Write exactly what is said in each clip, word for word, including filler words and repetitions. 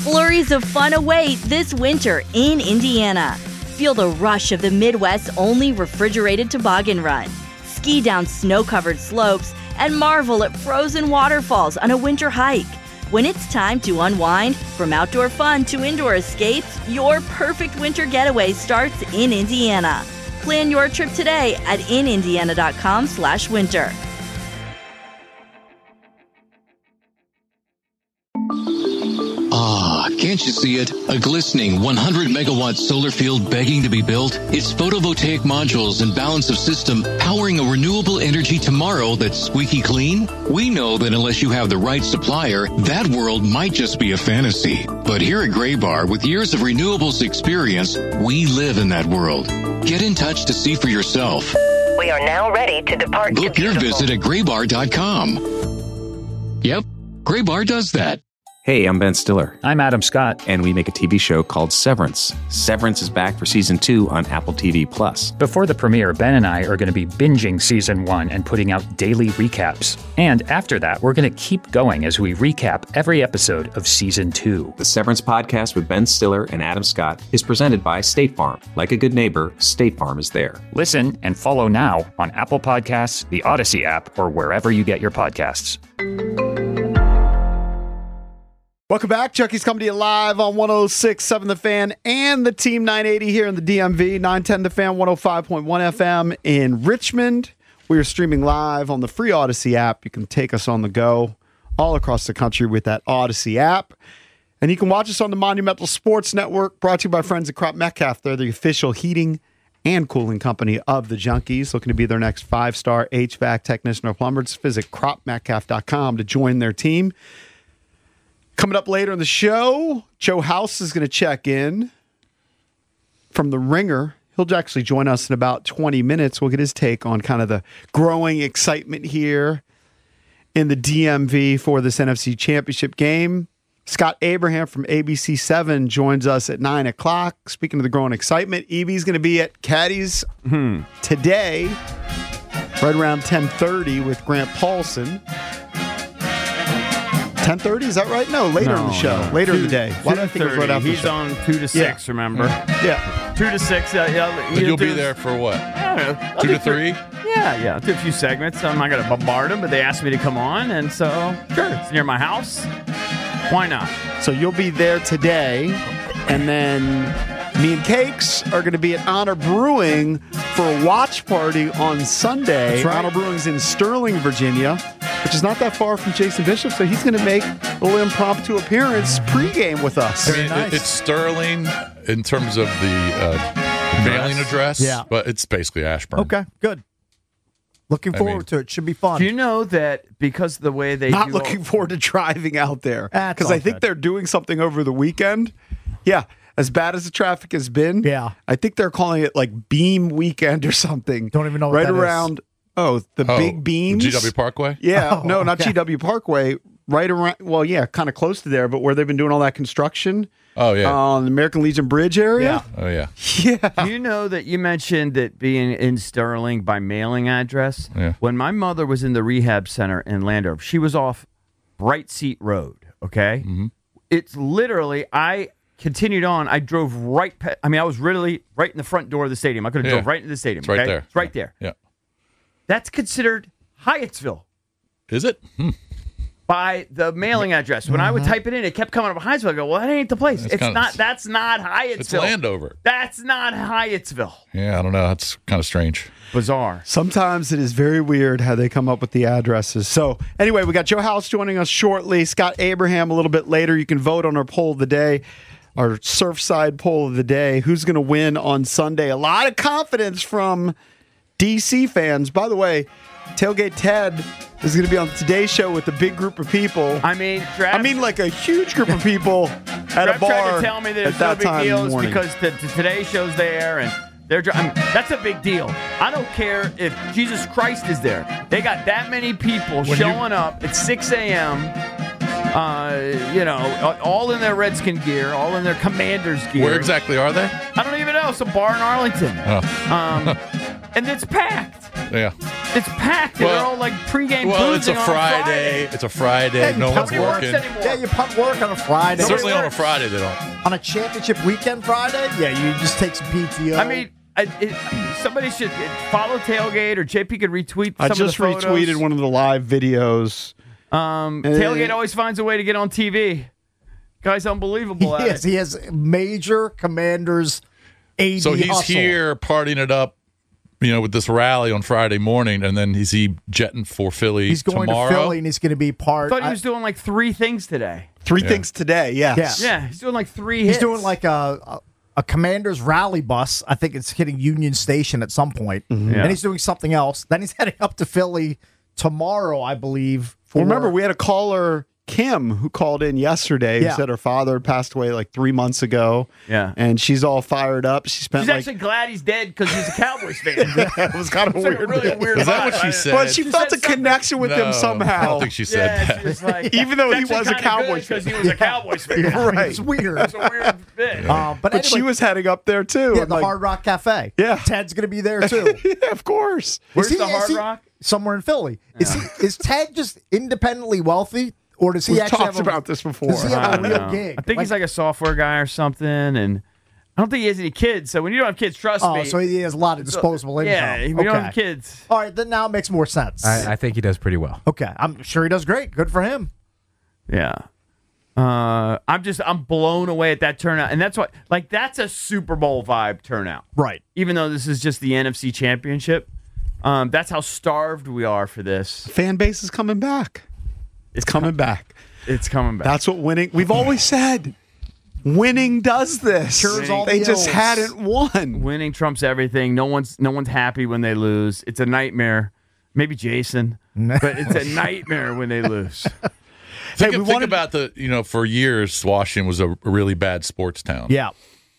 Flurries of fun await this winter in Indiana. Feel the rush of the Midwest's only refrigerated toboggan run. Ski down snow-covered slopes and marvel at frozen waterfalls on a winter hike. When it's time to unwind, from outdoor fun to indoor escapes, your perfect winter getaway starts in Indiana. Plan your trip today at in indiana dot com slash winter. Ah, can't you see it? A glistening one hundred megawatt solar field begging to be built? It's photovoltaic modules and balance of system powering a renewable energy tomorrow that's squeaky clean? We know that unless you have the right supplier, that world might just be a fantasy. But here at Graybar, with years of renewables experience, we live in that world. Get in touch to see for yourself. We are now ready to depart. Book to your visit at graybar dot com. Yep, Graybar does that. Hey, I'm Ben Stiller. I'm Adam Scott. And we make a T V show called Severance. Severance is back for season two on Apple T V Plus. Before the premiere, Ben and I are going to be binging season one and putting out daily recaps. And after that, we're going to keep going as we recap every episode of season two. The Severance podcast with Ben Stiller and Adam Scott is presented by State Farm. Like a good neighbor, State Farm is there. Listen and follow now on Apple Podcasts, the Odyssey app, or wherever you get your podcasts. Welcome back. Chucky's coming to you live on one oh six point seven The Fan and the Team nine eighty here in the D M V, nine ten The Fan, one oh five point one F M in Richmond. We are streaming live on the free Odyssey app. You can take us on the go all across the country with that Odyssey app. And you can watch us on the Monumental Sports Network, brought to you by friends at Crop Metcalf. They're the official heating and cooling company of the Junkies. Looking to be their next five-star H V A C technician or plumber. Just visit crop metcalf dot com to join their team. Coming up later in the show, Joe House is going to check in from The Ringer. He'll actually join us in about twenty minutes. We'll get his take on kind of the growing excitement here in the D M V for this N F C Championship game. Scott Abraham from A B C seven joins us at nine o'clock. Speaking of the growing excitement, Evie's going to be at Caddy's hmm. today, right around ten thirty with Grant Paulson. ten thirty, is that right? No, later no, in the show. No. Later two, in the day. Why do I think it was right after He's the show? on two to six, yeah. remember? Yeah. two to six. Uh, yeah, you'll be there for what? I don't know. Two to three? Yeah, yeah. I'll do a few segments. I'm not going to bombard them, but they asked me to come on, and so, sure, it's near my house. Why not? So you'll be there today, and then me and Cakes are going to be at Honor Brewing for a watch party on Sunday. That's right. Honor Brewing's in Sterling, Virginia, which is not that far from Jason Bishop, so he's going to make a little impromptu appearance pregame with us. I mean, nice. It's Sterling in terms of the uh, mailing address, yeah. but it's basically Ashburn. Okay, good. Looking forward I mean, to it. Should be fun. Do you know that because of the way they Not do looking all- forward to driving out there. Because I think good. they're doing something over the weekend. Yeah. As bad as the traffic has been, yeah, I think they're calling it like Beam Weekend or something. Don't even know what right that around. Is. Oh, the oh, big beams. G W Parkway. Yeah, oh, no, not okay. G W Parkway. Right around. Well, yeah, kind of close to there, but where they've been doing all that construction. Oh yeah, on the American Legion Bridge area. Yeah. Oh yeah. Yeah. Do you know that you mentioned that being in Sterling by mailing address? Yeah. When my mother was in the rehab center in Landover, she was off Bright Seat Road. Okay, mm-hmm. It's literally I. Continued on. I drove right. Pe- I mean, I was really right in the front door of the stadium. I could have yeah. drove right into the stadium. It's right okay? there. It's right there. Yeah. That's considered Hyattsville. Is it? Hmm. By the mailing address. When mm-hmm. I would type it in, it kept coming up Hyattsville. I go, well, that ain't the place. That's it's kinda, not. That's not Hyattsville. It's Landover. That's not Hyattsville. Yeah, I don't know. That's kind of strange. Bizarre. Sometimes it is very weird how they come up with the addresses. So anyway, we got Joe House joining us shortly. Scott Abraham a little bit later. You can vote on our poll of the day. Our Surfside poll of the day. Who's going to win on Sunday? A lot of confidence from D C fans. By the way, Tailgate Ted is going to be on today's show with a big group of people. I mean, Trav, I mean, like a huge group of people at a bar. Tried to tell me that it's no big deal because the, the Today Show's there and they're. I mean, that's a big deal. I don't care if Jesus Christ is there. They got that many people when showing you- up at six a.m. Uh, you know, all in their Redskin gear, all in their Commanders gear. Where exactly are they? I don't even know. Some bar in Arlington. Oh. Um, and it's packed. Yeah. It's packed. Well- They're all like pregame Well, it's a boozing on Friday. Friday. It's a Friday. Yeah, you no one's punt work working. anymore. Yeah, you punt work on a Friday. Certainly on a works. Friday they don't. On a championship weekend Friday, yeah, you just take some P T O. I mean, I, it, somebody should follow Tailgate, or J P could retweet some I just of the photos. retweeted one of the live videos. Um, Uh, Tailgate always finds a way to get on T V. Guy's unbelievable at yes, it. he has major Commanders A D So he's hustle. here partying it up, you know, with this rally on Friday morning, and then is he jetting for Philly He's going tomorrow? to Philly, and he's going to be I part. thought he I- was doing like three things today. Three things today, yes. Yeah. Yeah, he's doing like three he's hits. doing like a, a a Commanders rally bus. I think it's hitting Union Station at some point. Yeah. And he's doing something else. Then he's heading up to Philly tomorrow, I believe. For, Well, remember, we had a caller, Kim, who called in yesterday. Yeah. Who said her father had passed away like three months ago. Yeah. And she's all fired up. She spent She's like. actually glad he's dead because he's a Cowboys fan. it was kind of It's like a weird. really weird Is that vibe. what she I- said? But she, She felt said a connection with No, him somehow. I don't think she said Yeah, that. she was like, Even though he it's was a actually kinda Cowboys good 'cause fan. he was a Cowboys fan. Right. It's weird. It's a weird bit. Uh, but But she anyway, was heading up there too. yeah, and the like- Hard Rock Cafe. Yeah. Ted's going to be there too. yeah, of course. Where's Is he- the is Hard he- Rock? Somewhere in Philly. Is he? Is Ted just independently wealthy, or does he We've actually talked have a, about this before. Does he I have a don't real know. gig? I think he's like a software guy or something, and I don't think he has any kids. So when you don't have kids, trust Oh, me. so he has a lot of disposable income. yeah, we okay. don't have kids. All right, then now it makes more sense. I, I think he does pretty well. okay, I'm sure he does great. Good for him. Yeah. Uh, I'm just I'm blown away at that turnout, and that's what like that's a Super Bowl vibe turnout. Right. Even though this is just the N F C Championship, um, that's how starved we are for this. Fan base is coming back. It's coming back. It's coming back. That's what winning. We've always said. Winning does this. Cures all they the just ills. hadn't won. Winning trumps everything. No one's no one's happy when they lose. It's a nightmare. Maybe Jason, but it's a nightmare when they lose. Think, Hey, we think wanted- about the, you know, for years, Washington was a really bad sports town. Yeah.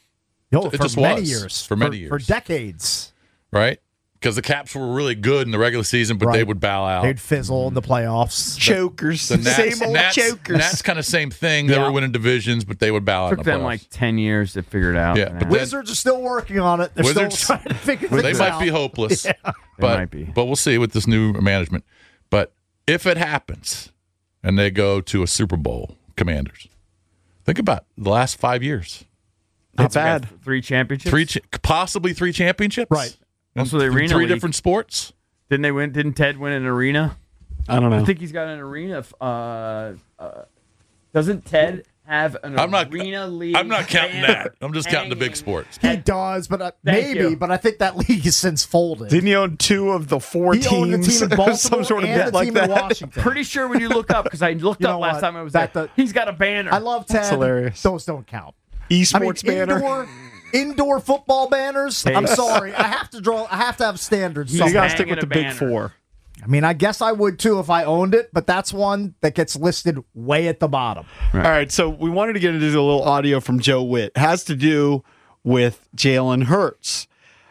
No, It for just many was. years. For many For years. decades. Right? Because the Caps were really good in the regular season, but they Right. would bow out. They'd fizzle in the playoffs. Chokers. The Nats, Same old Nats, chokers. Nats kind of same thing. They Yeah. were winning divisions, but they would bow out Took in the them playoffs. like ten years to figure it out. Yeah, And but I- then- Wizards are still working on it. They're Wizards- still trying to figure things they out. might be hopeless. Yeah. But, might be. but we'll see with this new management. But if it happens and they go to a Super Bowl, Commanders, think about the last five years. Not It's got bad. Three championships. Three, cha- possibly three championships. Right. And Also the th- Arena Three League. different sports. Didn't they win? Didn't Ted win an arena? I don't know. I think he's got an arena. Uh, uh, doesn't Ted have an I'm not- arena league? I'm not counting banner that. I'm just counting the big hanging? sports. He does, but uh, Thank maybe. you. But I think that league has since folded. Didn't he own two of the four he teams? owned a team in Baltimore Some sort of and bet a like team that. in Washington. Pretty sure when you look up, because I looked You know up last what? time I was That there. the- He's got a banner. I love Ted. hilarious. Those don't count. Esports I mean, banner. indoor, indoor football banners. I'm sorry. I have to draw. I have to have standards. You He's got to somewhere. stick with hanging the a big banner. four. I mean, I guess I would too if I owned it, but that's one that gets listed way at the bottom. All right, so we wanted to get into a little audio from Joe Witt. It has to do with Jalen Hurts.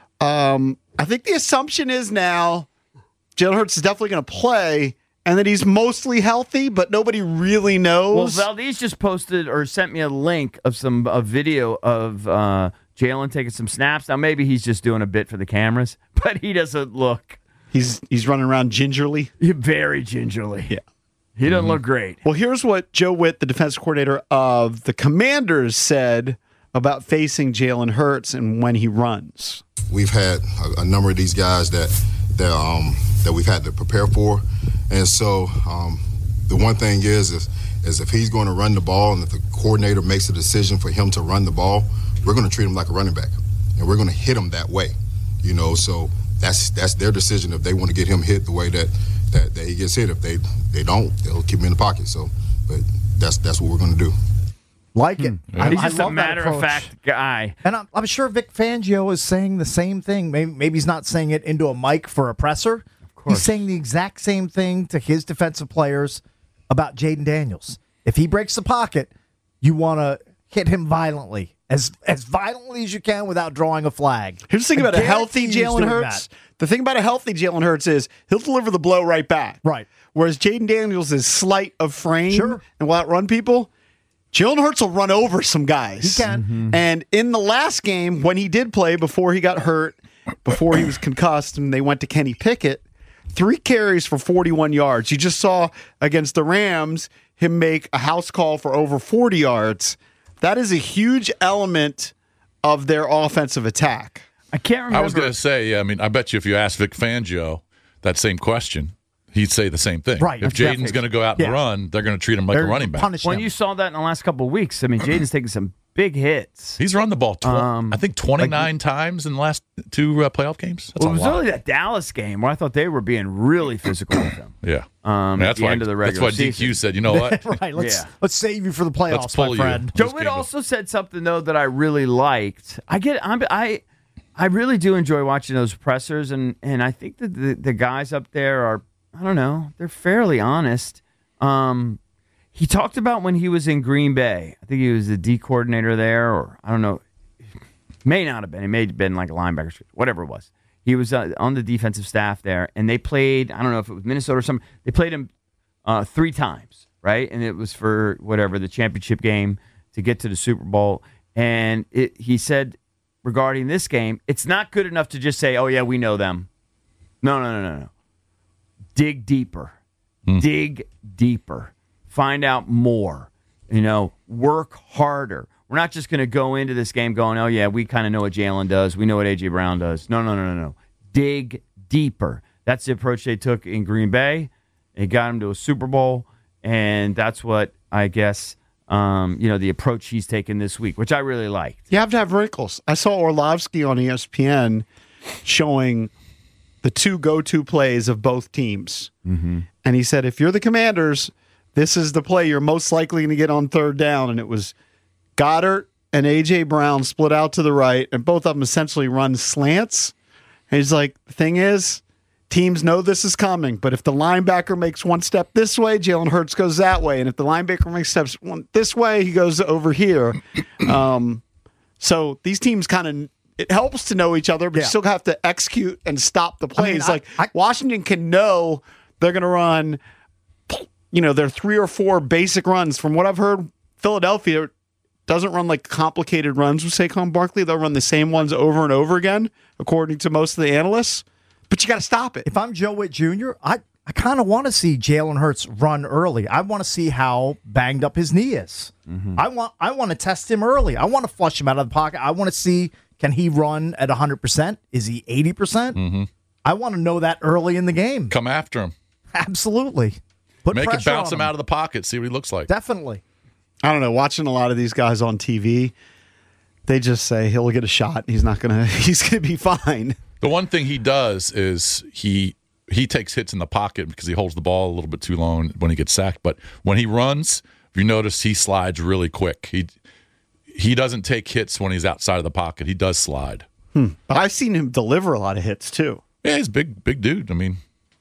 Um, I think the assumption is now Jalen Hurts is definitely going to play and that he's mostly healthy, but nobody really Well, knows. Valdez just posted or sent me a link of some a video of uh, Jalen taking some snaps. Now maybe he's just doing a bit for the cameras, but he doesn't look he's he's running around gingerly. very gingerly. Yeah. He doesn't look great. Well, here's what Joe Witt, the defense coordinator of the Commanders, said about facing Jalen Hurts and when he runs. We've had a, a number of these guys that that um, that we've had to prepare for, and so um, the one thing is, is is if he's going to run the ball and if the coordinator makes a decision for him to run the ball, we're going to treat him like a running back, and we're going to hit him that way, you know. So that's that's their decision if they want to get him hit the way that that, that he gets hit. If they they don't, they'll keep him in the pocket. So, but that's that's what we're going to do. Like it. I, He's I just a love that matter of approach. fact guy. And I'm, I'm sure Vic Fangio is saying the same thing. Maybe, maybe he's not saying it into a mic for a presser. He's saying the exact same thing to his defensive players about Jaden Daniels. If he breaks the pocket, you want to hit him violently, as as violently as you can without drawing a flag. Here's the thing I about a healthy guarantee he's Jalen doing Hurts. that. The thing about a healthy Jalen Hurts is he'll deliver the blow right back. Right. Whereas Jaden Daniels is slight of frame Sure. and will outrun people. Jalen Hurts will run over some guys. He can. And in the last game, when he did play before he got hurt, before he was concussed, and they went to Kenny Pickett, three carries for forty-one yards. You just saw against the Rams him make a house call for over forty yards. That is a huge element of their offensive attack. I can't remember. I was going to say, yeah, I mean, I bet you if you asked Vic Fangio that same question, he'd say the same thing. Right. If Jaden's going to go out and yeah. run, they're going to treat him like they're a running back. Punish when him. you saw that in the last couple of weeks, I mean, Jaden's taking some big hits. He's run the ball, tw- um, I think, twenty-nine like, times in the last two uh, playoff games. That's well, a it was lot. really that Dallas game where I thought they were being really physical with him. Yeah. Um, that's at the why, end of the regular That's why D Q season. said, you know what? right. Let's, yeah. let's save you for the playoffs, let's pull my friend. You. Joe Witt also said something, though, that I really liked. I get I'm, I I really do enjoy watching those pressers, and, and I think that the, the guys up there are, I don't know, they're fairly honest. Um, he talked about when he was in Green Bay. I think he was the D coordinator there, or I don't know. May not have been. He may have been like a linebacker, whatever it was. He was uh, on the defensive staff there, and they played, I don't know if it was Minnesota or something. They played him uh, three times, right? And it was for whatever, the championship game to get to the Super Bowl. And it, he said regarding this game, it's not good enough to just say, oh, yeah, we know them. No, no, no, no, no. Dig deeper. Hmm. Dig deeper. Find out more. You know, work harder. We're not just going to go into this game going, oh, yeah, we kind of know what Jalen does. We know what A J. Brown does. No, no, no, no, no. Dig deeper. That's the approach they took in Green Bay. It got him to a Super Bowl, and that's what I guess, um, you know, the approach he's taken this week, which I really liked. You have to have wrinkles. I saw Orlovsky on E S P N showing the two go-to plays of both teams. Mm-hmm. And he said, if you're the Commanders, this is the play you're most likely going to get on third down. And it was Goddard and A J. Brown split out to the right, and both of them essentially run slants. And he's like, the thing is, teams know this is coming, but if the linebacker makes one step this way, Jalen Hurts goes that way. And if the linebacker makes steps one this way, he goes over here. Um, so these teams kind of, it helps to know each other, but yeah. you still have to execute and stop the plays. I mean, I, like I, Washington can know they're going to run, you know, their three or four basic runs. From what I've heard, Philadelphia doesn't run like complicated runs with Saquon Barkley. They'll run the same ones over and over again, according to most of the analysts. But you got to stop it. If I'm Joe Witt Junior, I, I kind of want to see Jalen Hurts run early. I want to see how banged up his knee is. Mm-hmm. I want I want to test him early. I want to flush him out of the pocket. I want to see, can he run at one hundred percent? Is he eighty percent? Mm-hmm. I want to know that early in the game. Come after him. Absolutely. Put Make it bounce him. him out of the pocket, see what he looks like. Definitely. I don't know. Watching a lot of these guys on T V, they just say he'll get a shot. He's not gonna. He's gonna be fine. The one thing he does is he he takes hits in the pocket because he holds the ball a little bit too long when he gets sacked. But when he runs, if you notice, he slides really quick. He he doesn't take hits when he's outside of the pocket. He does slide. Hmm. But I've seen him deliver a lot of hits too. Yeah, he's a big big dude. I mean,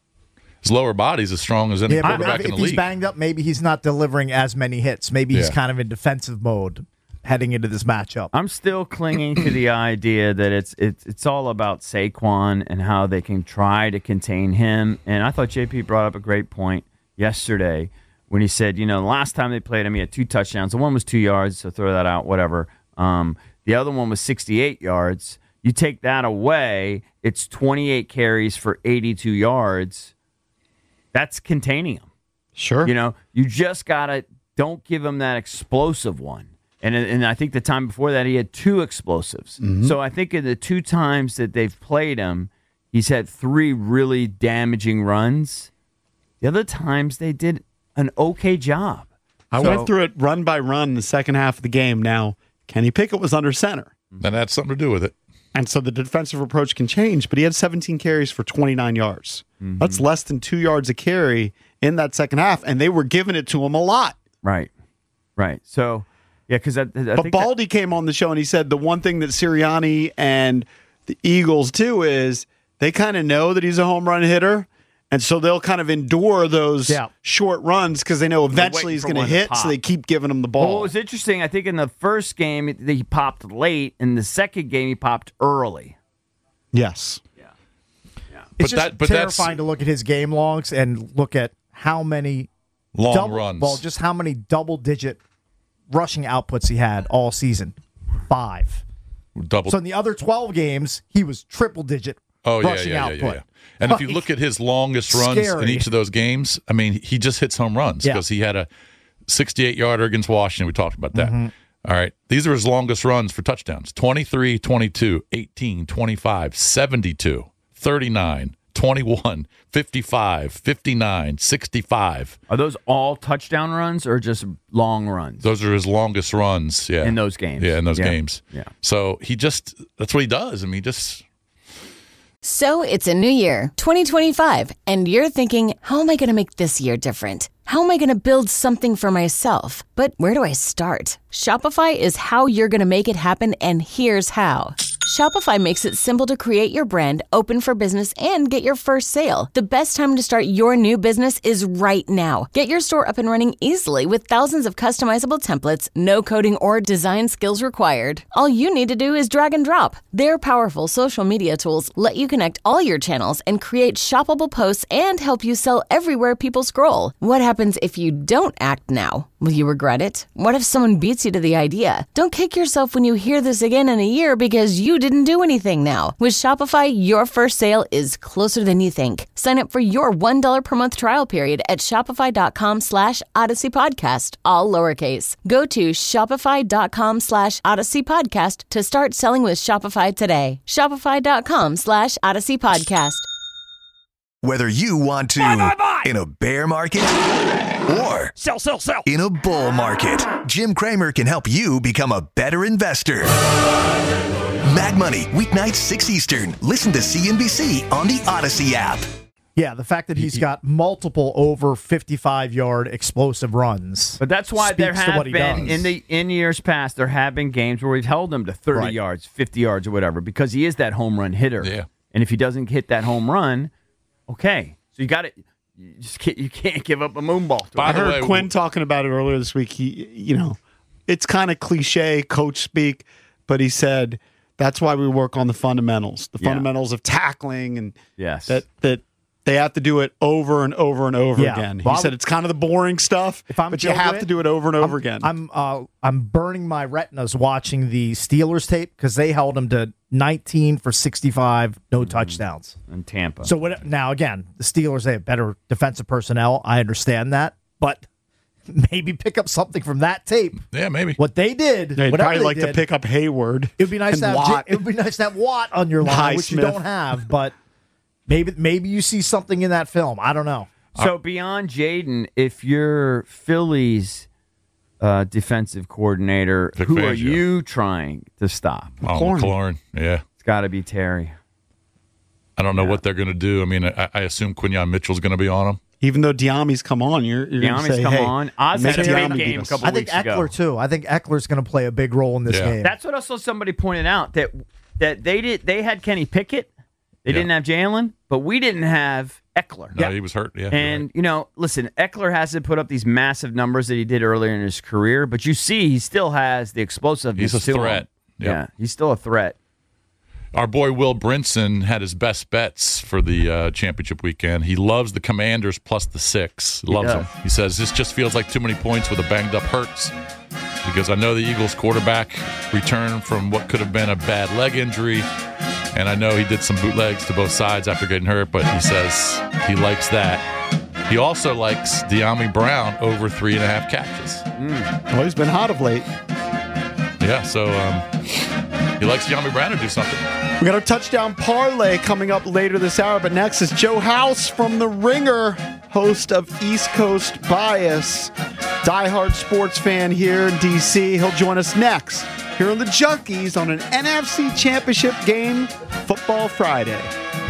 his lower body's as strong as any yeah, quarterback if, in the if league. He's banged up, maybe he's not delivering as many hits. Maybe he's Yeah. kind of in defensive mode heading into this matchup. I'm still clinging to the idea that it's it's it's all about Saquon and how they can try to contain him. And I thought J P brought up a great point yesterday when he said, you know, the last time they played him, he had two touchdowns. The one was two yards, so throw that out, whatever. Um, the other one was sixty-eight yards. You take that away, it's twenty-eight carries for eighty-two yards. That's containing him. Sure. You know, you just got to don't give him that explosive one. And and I think the time before that, he had two explosives. Mm-hmm. So I think in the two times that they've played him, he's had three really damaging runs. The other times, they did an okay job. I so, went through it run by run in the second half of the game. Now, Kenny Pickett was under center. That had something to do with it. And so the defensive approach can change, but he had seventeen carries for twenty-nine yards. Mm-hmm. That's less than two yards a carry in that second half, and they were giving it to him a lot. Right. Right. So, yeah, because I, I But think Baldy that, came on the show and he said the one thing that Sirianni and the Eagles do is they kind of know that he's a home run hitter, and so they'll kind of endure those Yeah. short runs because they know eventually he's for going to one to hit, pop. so they keep giving him the well, ball. what was interesting, I think in the first game, he popped late. In the second game, he popped early. Yes. It's But just that- but terrifying that's- to look at his game logs and look at how many Long double, runs. Well, just how many double-digit rushing outputs he had all season. Five. Double. So in the other twelve games, he was triple-digit oh, yeah, rushing yeah, output. Yeah, yeah, yeah. And like, if you look at his longest runs scary. in each of those games, I mean, he just hits home runs because yeah. he had a sixty-eight-yarder against Washington. We talked about that. Mm-hmm. All right. These are his longest runs for touchdowns. twenty-three, twenty-two, eighteen, twenty-five, seventy-two, thirty-nine, twenty-one, fifty-five, fifty-nine, sixty-five. Are those all touchdown runs or just long runs? Those are his longest runs, yeah. In those games. Yeah, in those yeah. games. Yeah. So he just, that's what he does. I mean, he just... So it's a new year, twenty twenty-five, and you're thinking, how am I going to make this year different? How am I going to build something for myself? But where do I start? Shopify is how you're going to make it happen, and here's how. Shopify makes it simple to create your brand, open for business, and get your first sale. The best time to start your new business is right now. Get your store up and running easily with thousands of customizable templates, no coding or design skills required. All you need to do is drag and drop. Their powerful social media tools let you connect all your channels and create shoppable posts and help you sell everywhere people scroll. What happens if you don't act now? Will you regret it? What if someone beats you to the idea? Don't kick yourself when you hear this again in a year because you didn't do anything now. With Shopify, your first sale is closer than you think. Sign up for your one dollar per month trial period at shopify.com slash Odyssey Podcast, all lowercase. Go to shopify.com slash Odyssey Podcast to start selling with Shopify today. Shopify.com slash Odyssey Podcast. Whether you want to buy, buy, buy. in a bear market or sell, sell, sell in a bull market, Jim Cramer can help you become a better investor. Mag Money, weeknights six Eastern. Listen to C N B C on the Odyssey app. Yeah, the fact that he's got multiple over fifty-five-yard explosive runs. But that's why there have been, does. in the in years past, there have been games where we've held him to thirty right. yards, fifty yards, or whatever, because he is that home run hitter. Yeah. And if he doesn't hit that home run, okay. So you got to you just can't, you can't give up a moonball. I heard way, Quinn talking about it earlier this week. He, you know, it's kind of cliche coach speak, but he said that's why we work on the fundamentals, the yeah. fundamentals of tackling, and yes. that that they have to do it over and over and over yeah. again. He well, said it's kind of the boring stuff, if I'm but you have Witt, to do it over and over I'm, again. I'm uh, I'm burning my retinas watching the Steelers tape because they held him to nineteen for sixty-five, no mm-hmm. touchdowns. In Tampa. So what, now, again, the Steelers, they have better defensive personnel. I understand that. But maybe pick up something from that tape. Yeah, maybe. What they did, They'd whatever probably they like did, to pick up Hayward. It would be nice to have Watt. It would be nice to have Watt on your line, which Smith. you don't have. But maybe maybe you see something in that film. I don't know. So beyond Jaden, if you're Philly's uh, defensive coordinator, Vic who Fangio. are you trying to stop? Oh, McLaurin. Yeah. It's got to be Terry. I don't know yeah. what they're going to do. I mean, I, I assume Quinyon Mitchell's going to be on him. Even though Diami's come on, you're, you're going to say, come hey, on. Oz had a big game a couple I think weeks Eckler, ago. too. I think Eckler's going to play a big role in this Yeah. game. That's what also somebody pointed out, that that they did. They had Kenny Pickett. They Yeah. didn't have Jalen, but we didn't have Eckler. No, he was hurt. Yeah, And, right. you know, listen, Eckler hasn't put up these massive numbers that he did earlier in his career, but you see he still has the explosiveness. He's a to threat. him. Yep. Yeah, he's still a threat. Our boy Will Brinson had his best bets for the uh, championship weekend. He loves the Commanders plus the six. Loves He them. He says this just feels like too many points with a banged up Hurts, because I know the Eagles quarterback returned from what could have been a bad leg injury, and I know he did some bootlegs to both sides after getting hurt, but he says he likes that. He also likes De'Ami Brown over three and a half catches. Mm. Well, he's been hot of late. Yeah, so um, he likes De'Ami Brown to do something. We got our touchdown parlay coming up later this hour, but next is Joe House from The Ringer, host of East Coast Bias, diehard sports fan here in D C. He'll join us next here on the Junkies on an N F C Championship game, Football Friday.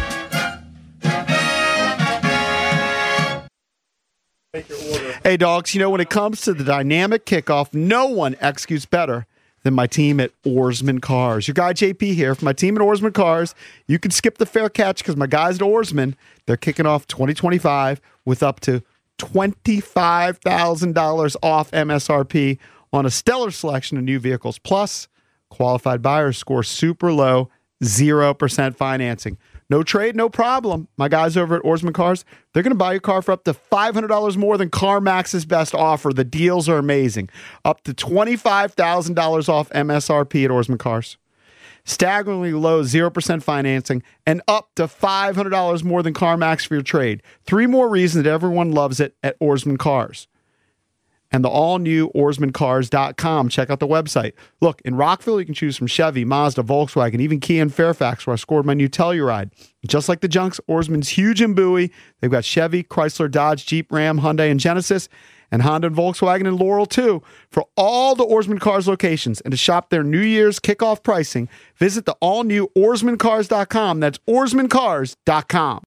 Hey, dogs, you know, when it comes to the dynamic kickoff, no one executes better than my team at Oarsman Cars. Your guy J P here from my team at Oarsman Cars. You can skip the fair catch because my guys at Oarsman, they're kicking off twenty twenty-five with up to twenty-five thousand dollars off M S R P on a stellar selection of new vehicles. Plus, qualified buyers score super low, zero percent financing. No trade, no problem. My guys over at Oarsman Cars, they're going to buy your car for up to five hundred dollars more than CarMax's best offer. The deals are amazing. Up to twenty-five thousand dollars off M S R P at Oarsman Cars. staggeringly low zero percent financing, and up to five hundred dollars more than CarMax for your trade. Three more reasons that everyone loves it at Ourisman Cars. And the all-new Ourisman Cars dot com. Check out the website. Look, in Rockville, you can choose from Chevy, Mazda, Volkswagen, even Kia and Fairfax, where I scored my new Telluride. Just like the junks, Ourisman's huge in Bowie. They've got Chevy, Chrysler, Dodge, Jeep, Ram, Hyundai, and Genesis, and Honda and Volkswagen and Laurel, too. For all the Ourisman Cars locations and to shop their New Year's kickoff pricing, visit the all-new Ourisman Cars dot com. That's Ourisman Cars dot com.